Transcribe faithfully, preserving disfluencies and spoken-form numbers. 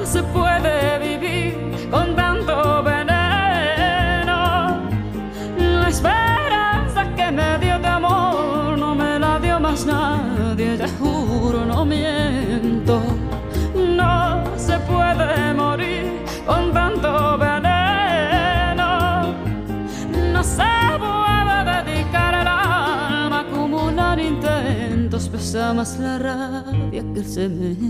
se puede vivir con tanto veneno. La esperanza que me dio de amor no me la dio más nadie, te juro, no miento. No se puede morir con tanto veneno. No se puede dedicar el alma a acumular intentos, pesa más la rabia que el cemento.